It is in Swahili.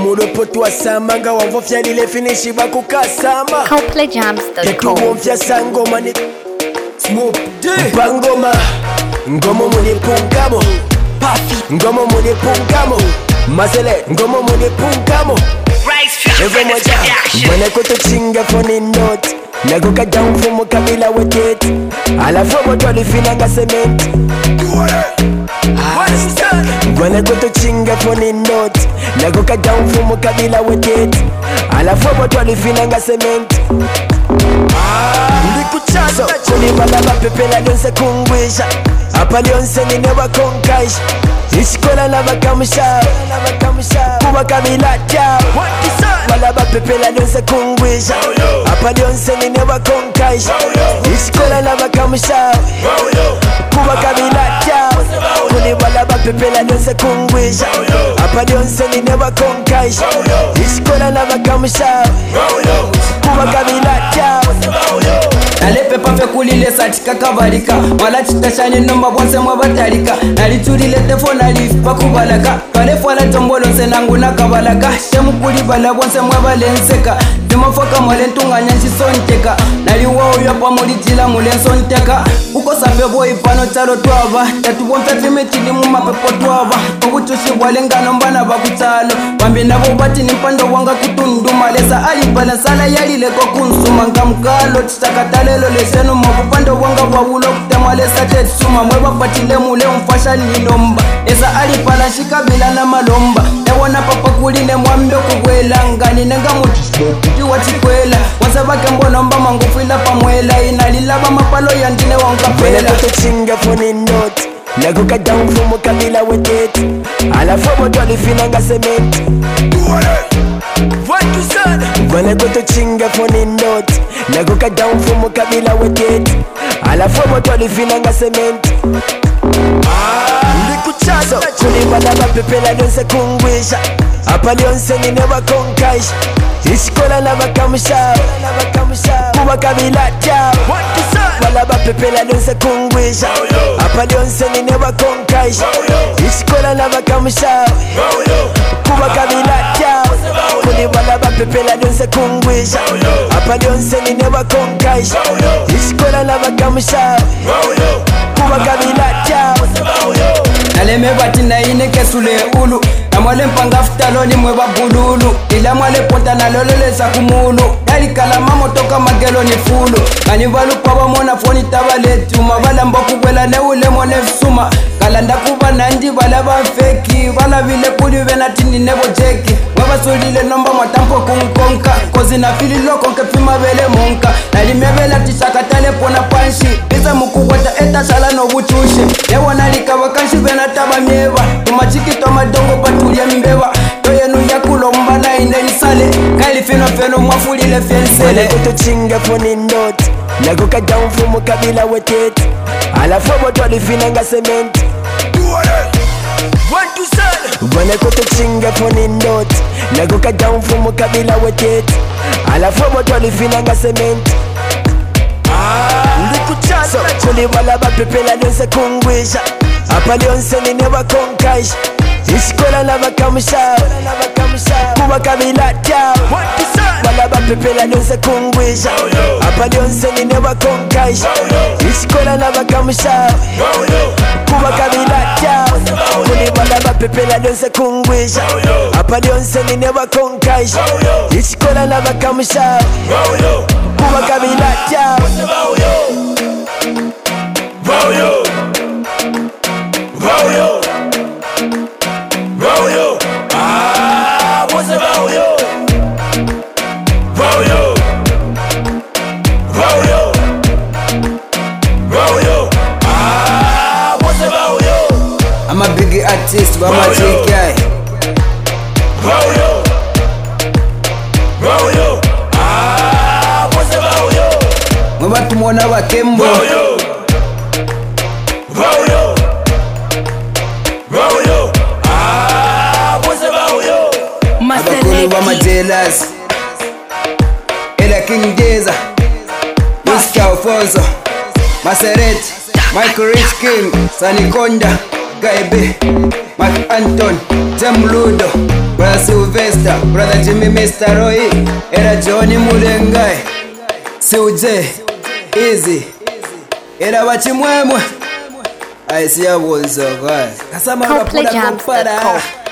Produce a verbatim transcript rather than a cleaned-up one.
Omuropo twasamba nga wanvofya lile finishi bakukasamba Coldplay Jams dot com. Tetuwonfya sangoma ni Smoop Pangoma Ngomo muni pungamo Puffy Ngomo muni pungamo Mazele Ngomo muni pungamo Evo moja Mwana koto chinga phone note Naguka down fumo kabila wetete Alafu moto alifinanga cement Mwana koto chinga phone note Naguka down fumo kabila wetete Alafu moto alifinanga cement Ndikuchaso Kuni balaba pepela lyonse kungwisha Apa lyonse ninewa konkaisha Ishikola na bakamusha Kuba kabila chao Balaba pepela lyonse kungwisha Apa lyonse ninewa konkaisha Ishikola na bakamusha Kuba kabila chao Kuni balaba pepela lyonse kungwisha Apa lyonse ninewa konkaisha Ishikola na bakamusha Kuba kabila chao Nalepe pafe kulile satika kavalika Wala chitashani nomba bonse mwabatalika Nalitulile tefo nalifi pakubalaka Kalefu wala tombolo nse nangu nakabalaka Shemu kulibala bonse mwabalenseka Dimafaka mwale ntunganya nchisonteka Naliwa uyapa mulitila mule nsonteka Uko safe boy pano chalo tuwaba Tatubonsa timetili mumapepo tuwaba Kukuchushi wale ngano mbana bakutalo Wambi nabo bati nimpando wanga kutunduma Lesa alipala sala yalile kwa kunsuma Nkamkalo chitakatale lolesenu mwakupando wanga wawulo kutemwa lesa tetsuma Mweba patile mule umfasha ninomba Esa alipala shikabila na malomba Ewana papa kuline mwambe kukwela Ngani nenga mutu wachikwela Wasabake mbonomba mangufuila pamwela Inalilaba mapalo yandine wankapela Mwana koto chinga phone note Naguka down fumo kabila wetete Alafu moto alifinanga cement Mwana koto chinga phone note Naguka down fumo kabila wetete Alafu moto alifinanga cement Ndikuchaso Kuni balaba pepela lyonse kungwisha Apa lyonse ninewa konkaisha Ishikola na bakamusha Kuba kabila chao Balaba pepela lyonse kungwisha Apa lyonse ninewa konkaisha Ishikola na bakamusha Kuba kabila chao Kuni balaba pepela lyonse kungwisha Apa lyonse ninewa konkaisha Ishikola na bakamusha Kuba kabila chao Naleme bati na ine kesule ulu Namwale mpanga futaloni mweba bululu Ila mwale ponta na loleleza kumulu Dali kalama motoka magelo ni fulu Kani balu kwa wamona foni tabaletu Mabala mboku wela ne ule mwone fsuma Kalanda kuba nandi bala ba feki Bala vile kuli vena tini nebo jeki Mweba solile nomba mwatampo kunkonka Kozi na fili loko nke pima vele monka Nalimebela tishakatale pona panshi Biza mukuwata eta shala no buchushi Ewa nalika wakanshi vena taba mieva Tumachiki toma dongo patulia mbeba Toyenu ya kulomba na ine nisale Kaili fino feno mwafulile fiensele Mwana koto chinga phone note Naguka down fumo kabila wetete Alafu moto alifinanga cement Mwana koto chinga phone note Naguka down fumo kabila wetete Alafu moto alifinanga cement Ndikuchaso Kuni balaba pepela lyonse kungwisha Apa lyonse ninewa konkaisha Ishikola na bakamusha Kuba kabila chao Balaba pepela lyonse kungwisha Apa lyonse ninewa konkaisha Ishikola na bakamusha Kuba kabila chao Kuni balaba pepela lyonse kungwisha Apa lyonse ninewa konkaisha Ishikola na bakamusha Kuba kabila chao Voyo Voyo Voyo Ah, what's it Voyo Voyo Voyo Voyo Ah, what's it Voyo I'm a big artist, but I'm a J K Voyo Voyo Ah, what's it Voyo Mweba tumona wakembo Voyo Voyo Voyo Ah, what's it Voyo Abakulu ba majelas Ela King Jeza Whiskey Alfonso Maserati Michael Rich King Sanikonda Gaibe Mark Anton Tem Ludo Where's Sylvester, brother Jimmy, Mister Roy, era Johnny Mulengai, Suje, Easy, era Bachimwemwe. I see a wolves of God. Coldplay Jams dot com.